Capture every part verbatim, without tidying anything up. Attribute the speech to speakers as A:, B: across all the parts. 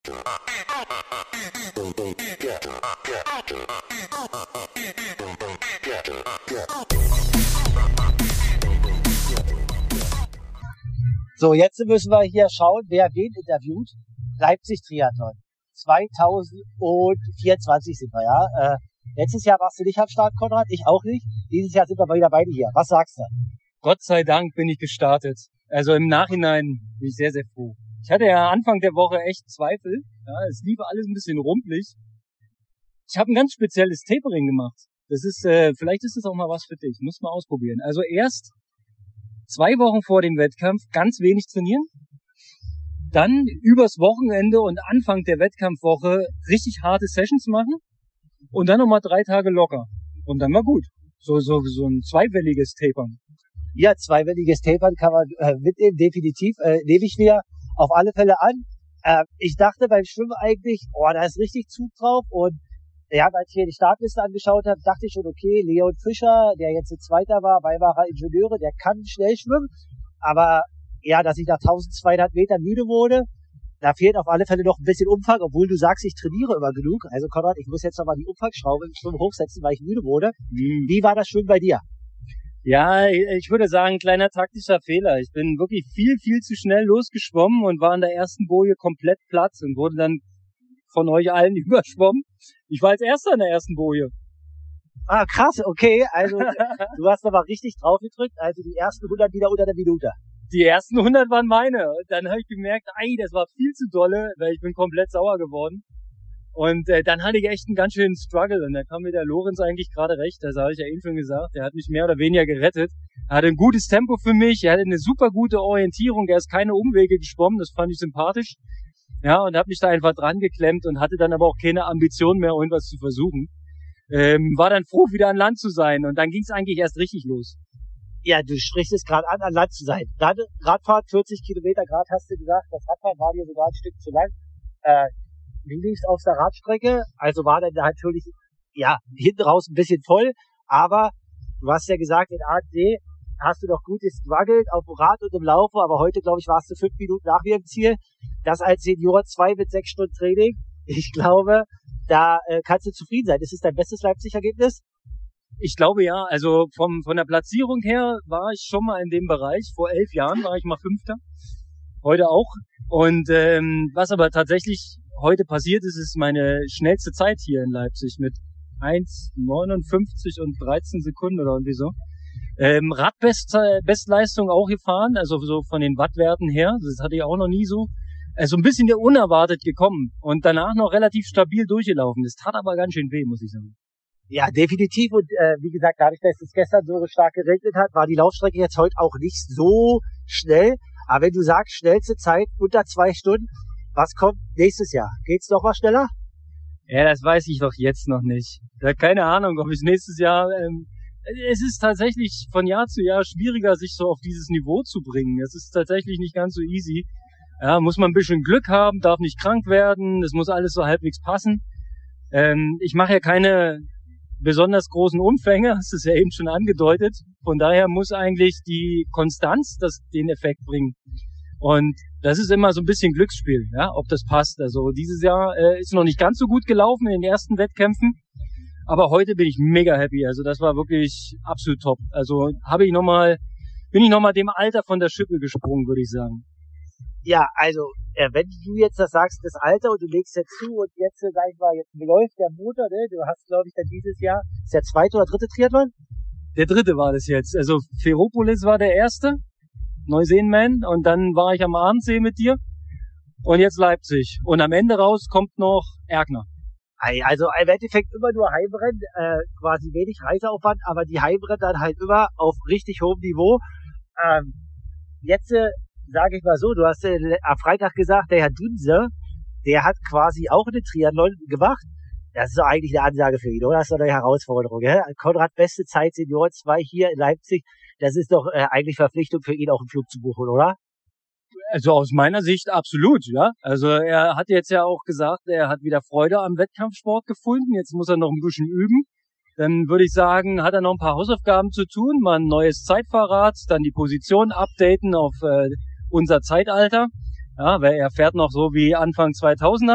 A: So, jetzt müssen wir hier schauen, wer wen interviewt. Leipzig Triathlon. zweitausendvierundzwanzig sind wir, ja. Äh, letztes Jahr warst du nicht am Start, Konrad, ich auch nicht. Dieses Jahr sind wir wieder beide hier. Was sagst du?
B: Gott sei Dank bin ich gestartet. Also im Nachhinein bin ich sehr, sehr froh. Ich hatte ja Anfang der Woche echt Zweifel. Ja, es lief alles ein bisschen rumpelig. Ich habe ein ganz spezielles Tapering gemacht. Das ist, äh, vielleicht ist das auch mal was für dich. Muss mal ausprobieren. Also erst zwei Wochen vor dem Wettkampf ganz wenig trainieren. Dann übers Wochenende und Anfang der Wettkampfwoche richtig harte Sessions machen. Und dann nochmal drei Tage locker. Und dann war gut. So, so, so ein zweiwelliges Tapern.
A: Ja, zweiwelliges Tapern kann man äh, mitnehmen, definitiv. Äh, nehme ich mir auf alle Fälle an. Äh, ich dachte beim Schwimmen eigentlich, oh, da ist richtig Zug drauf. Und ja, als ich hier die Startliste angeschaut habe, dachte ich schon, okay, Leon Fischer, der jetzt Zweiter war, Weimarer Ingenieure, der kann schnell schwimmen. Aber ja, dass ich nach eintausendzweihundert Metern müde wurde, da fehlt auf alle Fälle noch ein bisschen Umfang, obwohl du sagst, ich trainiere immer genug. Also Konrad, ich muss jetzt nochmal die Umfangsschraube im Schwimmen hochsetzen, weil ich müde wurde. Mhm. Wie war das Schwimmen bei dir?
B: Ja, ich würde sagen, kleiner taktischer Fehler. Ich bin wirklich viel, viel zu schnell losgeschwommen und war in der ersten Boje komplett platt und wurde dann von euch allen überschwommen. Ich war als Erster in der ersten Boje.
A: Ah, krass, okay. Also du hast aber richtig drauf gedrückt. Also die ersten hundert wieder unter der Minute.
B: Die ersten hundert waren meine. Und dann habe ich gemerkt, ei, das war viel zu dolle, weil ich bin komplett sauer geworden. Und äh, dann hatte ich echt einen ganz schönen Struggle. Und da kam mir der Lorenz eigentlich gerade recht. Das habe ich ja eben schon gesagt. Der hat mich mehr oder weniger gerettet. Er hatte ein gutes Tempo für mich. Er hatte eine super gute Orientierung. Er ist keine Umwege geschwommen. Das fand ich sympathisch. Ja, und habe mich da einfach dran geklemmt und hatte dann aber auch keine Ambition mehr, irgendwas zu versuchen. Ähm, war dann froh, wieder an Land zu sein. Und dann ging es eigentlich erst richtig los.
A: Ja, du sprichst es gerade an, an Land zu sein. Dann Radfahrt, vierzig Kilometer Grad hast du gesagt. Das Radfahren war dir sogar ein Stück zu lang. Äh, du liefst auf der Radstrecke, also war dann natürlich, ja, hinten raus ein bisschen voll. Aber du hast ja gesagt, in A D hast du doch gut gestruggelt auf dem Rad und im Laufen. Aber heute, glaube ich, warst du fünf Minuten nach mir im Ziel. Das als Senior zwei mit sechs Stunden Training. Ich glaube, da äh, kannst du zufrieden sein. Ist es dein bestes Leipzig-Ergebnis?
B: Ich glaube ja, also vom, von der Platzierung her war ich schon mal in dem Bereich. Vor elf Jahren war ich mal Fünfter, heute auch. Und ähm, was aber tatsächlich heute passiert ist, ist meine schnellste Zeit hier in Leipzig mit eins neunundfünfzig und dreizehn Sekunden oder irgendwie so. Ähm, Radbestleistung auch gefahren, also so von den Wattwerten her, das hatte ich auch noch nie so. Also ein bisschen unerwartet gekommen und danach noch relativ stabil durchgelaufen. Das tat aber ganz schön weh, muss ich sagen.
A: Ja, definitiv. Und äh, wie gesagt, dadurch, dass es gestern so stark geregnet hat, war die Laufstrecke jetzt heute auch nicht so schnell. Aber wenn du sagst, schnellste Zeit unter zwei Stunden, was kommt nächstes Jahr? Geht's noch mal schneller?
B: Ja, das weiß ich doch jetzt noch nicht. Ja, keine Ahnung, ob ich nächstes Jahr... Ähm, es ist tatsächlich von Jahr zu Jahr schwieriger, sich so auf dieses Niveau zu bringen. Es ist tatsächlich nicht ganz so easy. Ja, muss man ein bisschen Glück haben, darf nicht krank werden, das muss alles so halbwegs passen. Ähm, ich mache ja keine besonders großen Umfänge, hast es ja eben schon angedeutet. Von daher muss eigentlich die Konstanz das den Effekt bringen. Und das ist immer so ein bisschen Glücksspiel, ja, ob das passt. Also dieses Jahr äh, ist noch nicht ganz so gut gelaufen in den ersten Wettkämpfen, aber heute bin ich mega happy. Also das war wirklich absolut top. Also habe ich noch mal, bin ich noch mal dem Alter von der Schippe gesprungen, würde ich sagen.
A: Ja, also äh, wenn du jetzt das sagst, das Alter, und du legst jetzt zu und jetzt, äh, sag ich mal, jetzt läuft der Motor, ne? Du hast, glaube ich, dann dieses Jahr, ist der zweite oder dritte Triathlon?
B: Der dritte war das jetzt. Also Ferropolis war der erste, Neuseenman, und dann war ich am Abendsee mit dir und jetzt Leipzig. Und am Ende raus kommt noch Erkner.
A: Also im Endeffekt immer nur Heimrennen, äh, quasi wenig Reiseaufwand, aber die Heimrennen dann halt immer auf richtig hohem Niveau. Ähm, jetzt, äh, sage ich mal so, du hast äh, am Freitag gesagt, der Herr Dunse, der hat quasi auch eine Triathlon gemacht. Das ist doch eigentlich eine Ansage für ihn, oder? Das ist doch eine Herausforderung. Ja? Konrad, beste Zeit, Senior zwei hier in Leipzig. Das ist doch äh, eigentlich Verpflichtung für ihn, auch einen Flug zu buchen, oder?
B: Also aus meiner Sicht absolut, ja. Also er hat jetzt ja auch gesagt, er hat wieder Freude am Wettkampfsport gefunden. Jetzt muss er noch ein bisschen üben. Dann würde ich sagen, hat er noch ein paar Hausaufgaben zu tun. Mal ein neues Zeitfahrrad, dann die Position updaten auf äh, unser Zeitalter. Ja, weil er fährt noch so wie Anfang zweitausender.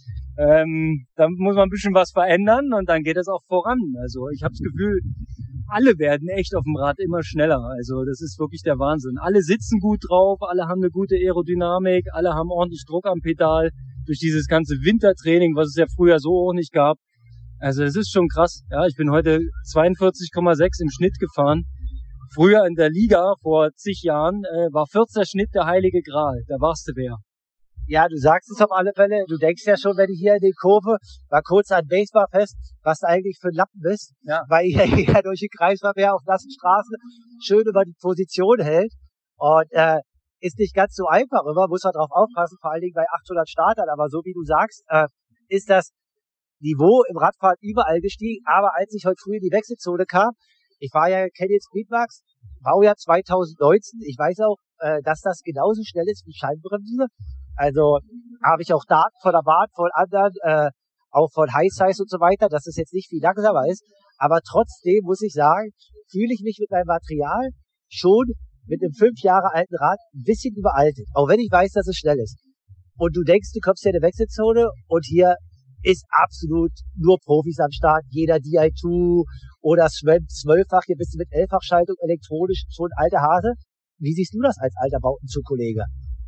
B: Ähm, da muss man ein bisschen was verändern und dann geht es auch voran. Also ich habe das Gefühl, alle werden echt auf dem Rad immer schneller. Also das ist wirklich der Wahnsinn. Alle sitzen gut drauf, alle haben eine gute Aerodynamik, alle haben ordentlich Druck am Pedal durch dieses ganze Wintertraining, was es ja früher so auch nicht gab. Also es ist schon krass. Ja, ich bin heute zweiundvierzig Komma sechs im Schnitt gefahren. Früher in der Liga, vor zig Jahren, äh, war vierzehn Schnitt der heilige Gral. Da warst du wer.
A: Ja, du sagst es auf alle Fälle. Du denkst ja schon, wenn ich hier in die Kurve, war kurz an Baseball fest, was du eigentlich für ein Lappen bist,
B: ja.
A: Weil ihr hier durch den Kreisverkehr auf nassen Straßen schön über die Position hält. Und äh, ist nicht ganz so einfach immer, muss man drauf aufpassen, vor allen Dingen bei achthundert Startern. Aber so wie du sagst, äh, ist das Niveau im Radfahren überall gestiegen. Aber als ich heute früh in die Wechselzone kam, ich war ja Canyon Speedmax, Baujahr zweitausendneunzehn, ich weiß auch, äh, dass das genauso schnell ist wie Scheibenbremse. Also habe ich auch Daten von der Bahn, von anderen, äh, auch von High Size und so weiter, dass es jetzt nicht viel langsamer ist. Aber trotzdem muss ich sagen, fühle ich mich mit meinem Material schon mit einem fünf Jahre alten Rad ein bisschen überaltet. Auch wenn ich weiß, dass es schnell ist. Und du denkst, du kommst hier in eine Wechselzone und hier ist absolut nur Profis am Start. Jeder D I zwei oder Sven zwölffach, hier bist du mit elffachschaltung elektronisch schon alter Hase. Wie siehst du das als alter Bautenzug-Kollege?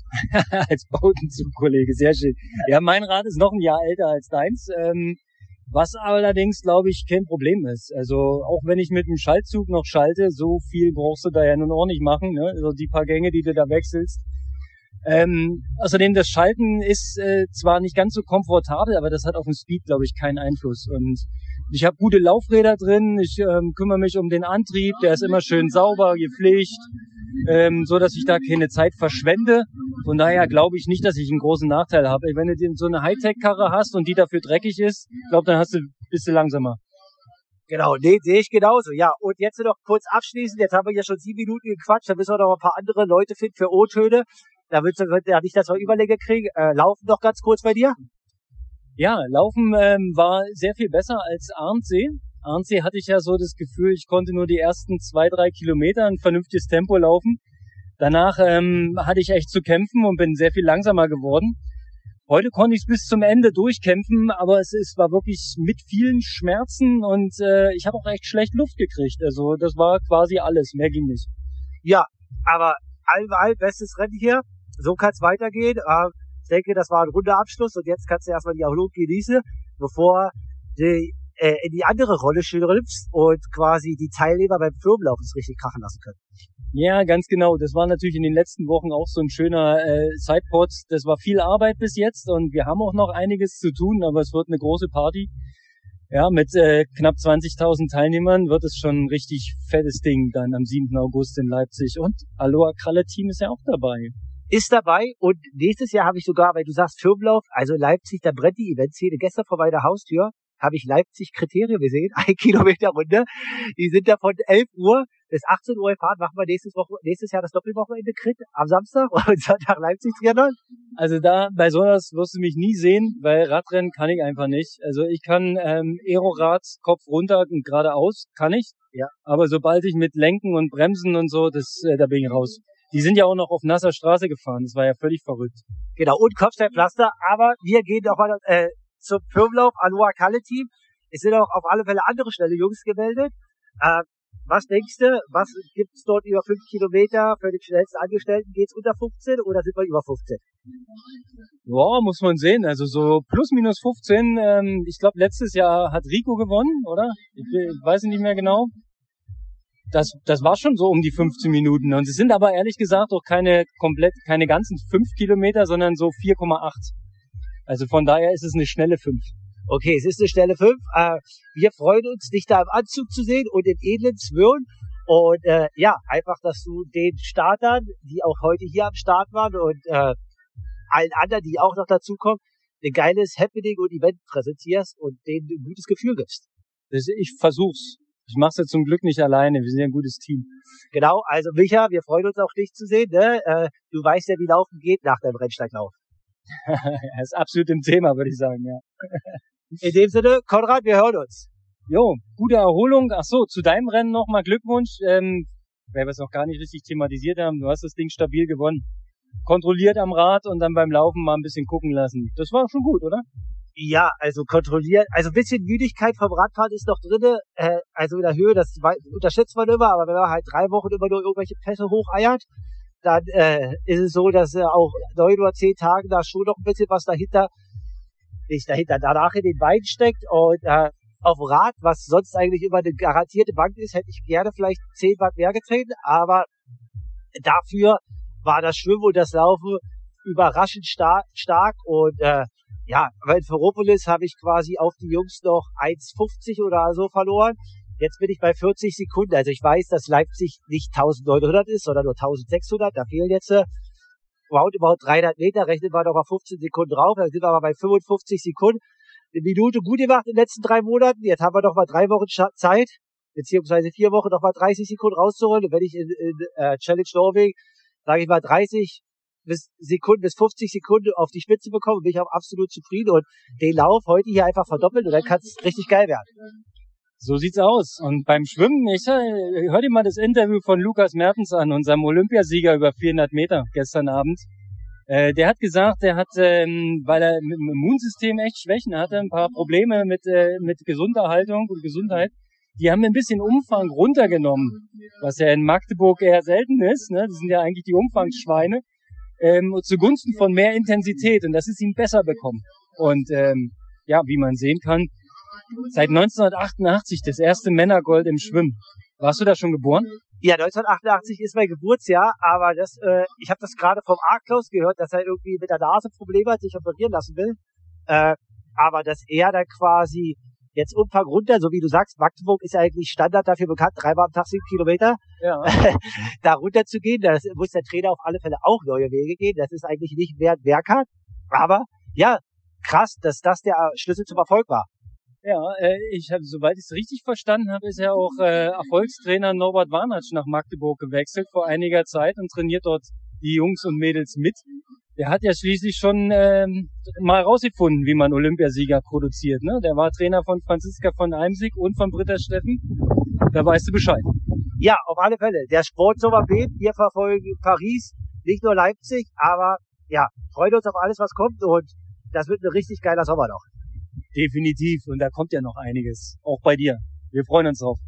B: Als Bautenzug-Kollege, sehr schön. Ja, mein Rad ist noch ein Jahr älter als deins, ähm, was allerdings, glaube ich, kein Problem ist. Also auch wenn ich mit dem Schaltzug noch schalte, so viel brauchst du da ja nun auch nicht machen, ne? Also die paar Gänge, die du da wechselst. Ähm, außerdem, das Schalten ist äh, zwar nicht ganz so komfortabel, aber das hat auf den Speed, glaube ich, keinen Einfluss. Und ich habe gute Laufräder drin, ich ähm, kümmere mich um den Antrieb, der ist immer schön sauber, gepflegt, ähm, so dass ich da keine Zeit verschwende. Von daher glaube ich nicht, dass ich einen großen Nachteil habe. Wenn du so eine Hightech-Karre hast und die dafür dreckig ist, glaube dann hast du bist du langsamer.
A: Genau, nee, sehe ich genauso. Ja, und jetzt noch kurz abschließend, jetzt haben wir hier schon sieben Minuten gequatscht, da müssen wir noch ein paar andere Leute finden für O-Töne. Da wird ja nicht, dass wir Überlänge kriegen. Äh, laufen noch ganz kurz bei dir?
B: Ja, Laufen ähm, war sehr viel besser als Ahrensee. Ahrensee hatte ich ja so das Gefühl, ich konnte nur die ersten zwei, drei Kilometer ein vernünftiges Tempo laufen. Danach ähm, hatte ich echt zu kämpfen und bin sehr viel langsamer geworden. Heute konnte ich es bis zum Ende durchkämpfen, aber es ist, war wirklich mit vielen Schmerzen und äh, ich habe auch echt schlecht Luft gekriegt. Also das war quasi alles, mehr ging nicht.
A: Ja, aber allweil bestes Rennen hier. So kann es weitergehen. Äh, ich denke, das war ein runder Abschluss und jetzt kannst du erstmal die Erholung genießen, bevor du äh, in die andere Rolle schlüpfst und quasi die Teilnehmer beim Firmenlauf es richtig krachen lassen können.
B: Ja, ganz genau. Das war natürlich in den letzten Wochen auch so ein schöner äh, Sidepod. Das war viel Arbeit bis jetzt und wir haben auch noch einiges zu tun, aber es wird eine große Party. Ja, mit äh, knapp zwanzigtausend Teilnehmern wird es schon ein richtig fettes Ding dann am siebten August in Leipzig. Und Aloha Kralle Team ist ja auch dabei.
A: Ist dabei und nächstes Jahr habe ich sogar, weil du sagst Firmenlauf, also Leipzig, da brennt die Eventszene. Gestern vor meiner Haustür habe ich Leipzig Kriterien gesehen, ein Kilometer Runde. Die sind da von elf Uhr bis achtzehn Uhr gefahren. Machen wir nächstes, Woche, nächstes Jahr das Doppelwochenende Crit am Samstag und Sonntag Leipzig Triathlon.
B: Also da, bei sowas wirst du mich nie sehen, weil Radrennen kann ich einfach nicht. Also ich kann ähm, Aerorad, Kopf runter und geradeaus, kann ich.
A: Ja.
B: Aber sobald ich mit Lenken und Bremsen und so, das, äh, da bin ich raus. Die sind ja auch noch auf nasser Straße gefahren. Das war ja völlig verrückt.
A: Genau, und Kopfsteinpflaster. Aber wir gehen doch mal äh, zum Firmenlauf Aloha Kralle Team. Es sind auch auf alle Fälle andere schnelle Jungs gemeldet. Äh, was denkst du, was gibt's dort über fünf Kilometer für den schnellsten Angestellten? Geht's unter fünfzehn oder sind wir über fünfzehn?
B: Ja, muss man sehen. Also so plus minus fünfzehn. Ähm, ich glaube, letztes Jahr hat Rico gewonnen, oder? Ich, ich weiß nicht mehr genau. Das, das war schon so um die fünfzehn Minuten. Und es sind aber ehrlich gesagt auch keine komplett, keine ganzen fünf Kilometer, sondern so vier Komma acht. Also von daher ist es eine schnelle fünf.
A: Okay, es ist eine schnelle fünf. Äh, wir freuen uns, dich da im Anzug zu sehen und in edlen Zwirn. Und äh, ja, einfach, dass du den Startern, die auch heute hier am Start waren und äh, allen anderen, die auch noch dazukommen, ein geiles Happening und Event präsentierst und denen ein gutes Gefühl gibst.
B: Das, ich versuch's. Ich mach's ja zum Glück nicht alleine. Wir sind ja ein gutes Team.
A: Genau, also Micha, wir freuen uns auch, dich zu sehen. Ne? Äh, du weißt ja, wie Laufen geht nach deinem Rennsteiglauf.
B: Er ist absolut im Thema, würde ich sagen, ja.
A: In dem Sinne, Konrad, wir hören uns.
B: Jo, gute Erholung. Ach so, zu deinem Rennen nochmal Glückwunsch. Ähm, weil wir es noch gar nicht richtig thematisiert haben, du hast das Ding stabil gewonnen. kontrolliert am Rad und dann beim Laufen mal ein bisschen gucken lassen. Das war schon gut, oder?
A: Ja, also kontrolliert, also ein bisschen Müdigkeit vom Radfahren ist noch drinne, äh, also in der Höhe, das unterschätzt man immer, aber wenn man halt drei Wochen immer nur irgendwelche Pässe hocheiert, dann äh, ist es so, dass äh, auch neun oder zehn Tagen da schon noch ein bisschen was dahinter, nicht dahinter, danach in den Beinen steckt und äh, auf dem Rad, was sonst eigentlich immer eine garantierte Bank ist, hätte ich gerne vielleicht zehn Watt mehr getreten, aber dafür war das Schwimmen und das Laufen überraschend star stark und äh, ja, weil in Ferropolis habe ich quasi auf die Jungs noch eins fünfzig oder so verloren. Jetzt bin ich bei vierzig Sekunden. Also ich weiß, dass Leipzig nicht neunzehnhundert ist, sondern nur eintausendsechshundert. Da fehlen jetzt äh, roundabout dreihundert Meter. Rechnen wir noch mal fünfzehn Sekunden drauf. Dann sind wir aber bei fünfundfünfzig Sekunden. Eine Minute gut gemacht in den letzten drei Monaten. Jetzt haben wir noch mal drei Wochen Zeit, beziehungsweise vier Wochen noch mal dreißig Sekunden rauszuholen. Und wenn ich in, in äh, Challenge Norwegen, sage ich mal dreißig bis Sekunden bis fünfzig Sekunden auf die Spitze bekommen, bin ich auch absolut zufrieden und den Lauf heute hier einfach verdoppeln und dann kann es richtig geil werden.
B: So sieht's aus. Und beim Schwimmen, ich äh, hör dir mal das Interview von Lukas Mertens an, unserem Olympiasieger über vierhundert Meter gestern Abend. Äh, der hat gesagt, er hat, ähm, weil er mit dem Immunsystem echt Schwächen hatte, ein paar Probleme mit äh, mit Gesunderhaltung und Gesundheit. Die haben ein bisschen Umfang runtergenommen, was ja in Magdeburg eher selten ist. Ne? Das sind ja eigentlich die Umfangsschweine. Ähm, zugunsten von mehr Intensität und das ist ihm besser bekommen. Und ähm, ja, wie man sehen kann, seit neunzehnhundertachtundachtzig das erste Männergold im Schwimmen. Warst du da schon geboren?
A: Ja, neunzehnhundertachtundachtzig ist mein Geburtsjahr, aber das, äh, ich habe das gerade vom Arklaus gehört, dass er irgendwie mit der Nase Probleme hat, sich operieren lassen will. Äh, aber dass er dann quasi jetzt Umfang runter, so wie du sagst, Magdeburg ist ja eigentlich Standard dafür bekannt, dreimal am Tag sieben Kilometer,
B: ja.
A: da runter zu gehen. Da muss der Trainer auf alle Fälle auch neue Wege gehen. Das ist eigentlich nicht mehr ein Werk, aber ja, krass, dass das der Schlüssel zum Erfolg war.
B: Ja, äh, ich habe, soweit ich es richtig verstanden habe, ist ja auch äh, Erfolgstrainer Norbert Warnatsch nach Magdeburg gewechselt vor einiger Zeit und trainiert dort die Jungs und Mädels mit. Der hat ja schließlich schon ähm, mal rausgefunden, wie man Olympiasieger produziert. Ne? Der war Trainer von Franziska von Eimsig und von Britta Steffen. Da weißt du Bescheid.
A: Ja, auf alle Fälle. Der Sportsommer bebt. Wir verfolgen Paris, nicht nur Leipzig, aber ja, freuen uns auf alles, was kommt und das wird ein richtig geiler Sommer noch.
B: Definitiv. Und da kommt ja noch einiges. Auch bei dir. Wir freuen uns drauf.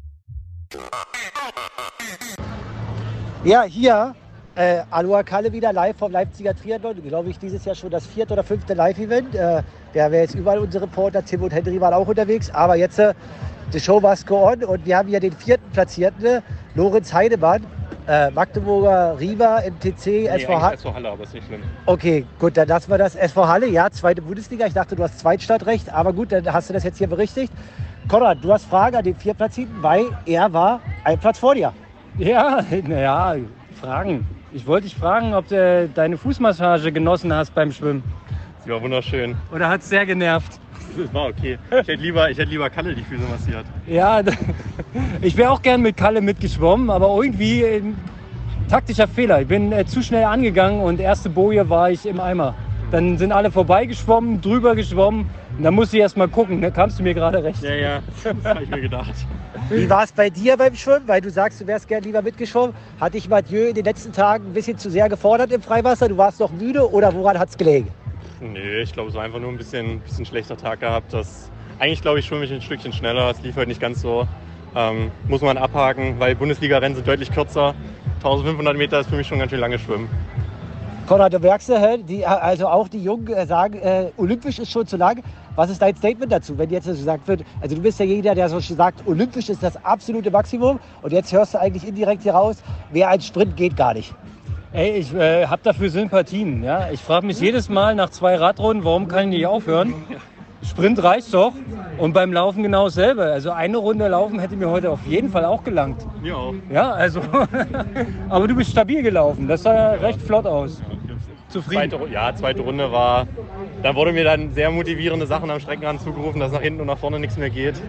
A: Ja, hier Äh, Aloha Kalle wieder live vom Leipziger Triathlon. Glaube ich, dieses Jahr schon das vierte oder fünfte Live-Event. Äh, der wäre jetzt überall unsere Reporter. Tim und Henry waren auch unterwegs. Aber jetzt, äh, die Show must go on. Und wir haben hier den vierten Platzierten, äh, Lorenz Heidemann, äh, Magdeburger Riva, M T C, nee, S V Halle.
C: S V Halle, aber ist nicht schlimm.
A: Okay, gut, dann lassen wir das. S V Halle, ja, zweite Bundesliga. Ich dachte, du hast Zweitstadtrecht. Aber gut, dann hast du das jetzt hier berichtigt. Konrad, du hast Fragen an den Viertplatzierten, weil er war ein Platz vor dir.
B: Ja, naja, Fragen. Ich wollte dich fragen, ob du deine Fußmassage genossen hast beim Schwimmen.
C: Sie war wunderschön.
B: Oder hat es sehr genervt?
C: Das war okay. Ich hätte lieber, ich hätte lieber Kalle die Füße massiert.
B: Ja, ich wäre auch gern mit Kalle mitgeschwommen, aber irgendwie ein taktischer Fehler. Ich bin äh, zu schnell angegangen und erste Boje war ich im Eimer. Dann sind alle vorbeigeschwommen, drüber geschwommen. Und dann musste ich erst mal gucken, da kamst du mir gerade recht.
C: Ja, ja, das habe ich mir gedacht.
A: Wie war es bei dir beim Schwimmen? Weil du sagst, du wärst gern lieber mitgeschwommen. Hat dich Mathieu in den letzten Tagen ein bisschen zu sehr gefordert im Freiwasser? Du warst noch müde oder woran hat es gelegen?
C: Nee, ich glaube, es war einfach nur ein bisschen, bisschen schlechter Tag gehabt. Das, eigentlich glaube ich, schwimme ich ein Stückchen schneller. Es lief heute nicht ganz so. Ähm, muss man abhaken, weil Bundesliga-Rennen sind deutlich kürzer. eintausendfünfhundert Meter ist für mich schon ganz schön lange Schwimmen.
A: Konrad, du merkst, die, also auch die Jungen sagen, äh, olympisch ist schon zu lang. Was ist dein Statement dazu, wenn jetzt so gesagt wird, also du bist ja jeder, der so sagt, olympisch ist das absolute Maximum und jetzt hörst du eigentlich indirekt hier raus, wer ein Sprint geht gar nicht.
B: Ey, ich äh, habe dafür Sympathien. Ja? Ich frage mich jedes Mal nach zwei Radrunden, warum kann ich nicht aufhören? Sprint reicht doch und beim Laufen genau dasselbe. Also eine Runde laufen hätte mir heute auf jeden Fall auch gelangt.
C: Mir auch.
B: Ja, also, aber du bist stabil gelaufen, das sah ja recht flott aus. Zufrieden?
C: Zweite, ja, zweite Runde war, da wurde mir dann sehr motivierende Sachen am Streckenrand zugerufen, dass nach hinten und nach vorne nichts mehr geht.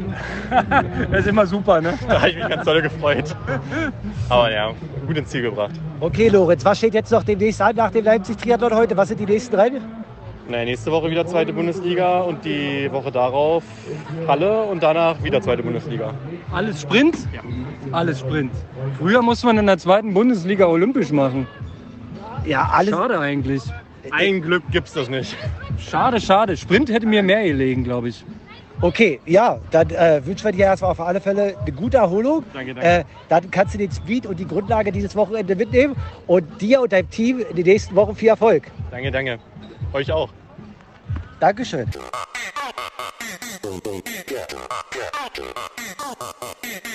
B: Das ist immer super, ne?
C: Da habe ich mich ganz doll gefreut. Aber ja, gut ins Ziel gebracht.
A: Okay, Lorenz, was steht jetzt noch demnächst an nach dem Leipzig-Triathlon heute? Was sind die nächsten Rennen?
C: Naja, nächste Woche wieder zweite Bundesliga und die Woche darauf Halle und danach wieder zweite Bundesliga.
B: Alles Sprint?
C: Ja.
B: Alles Sprint. Früher musste man in der zweiten Bundesliga olympisch machen.
A: Ja, alles.
B: Schade eigentlich.
C: Ein Glück gibt's das nicht.
B: Schade, schade. Sprint hätte mir mehr gelegen, glaube ich.
A: Okay, ja, dann äh, wünschen wir dir erstmal auf alle Fälle eine gute Erholung.
C: Danke, danke.
A: Äh, dann kannst du den Speed und die Grundlage dieses Wochenende mitnehmen und dir und deinem Team in den nächsten Wochen viel Erfolg.
C: Danke, danke. Euch auch.
A: Dankeschön.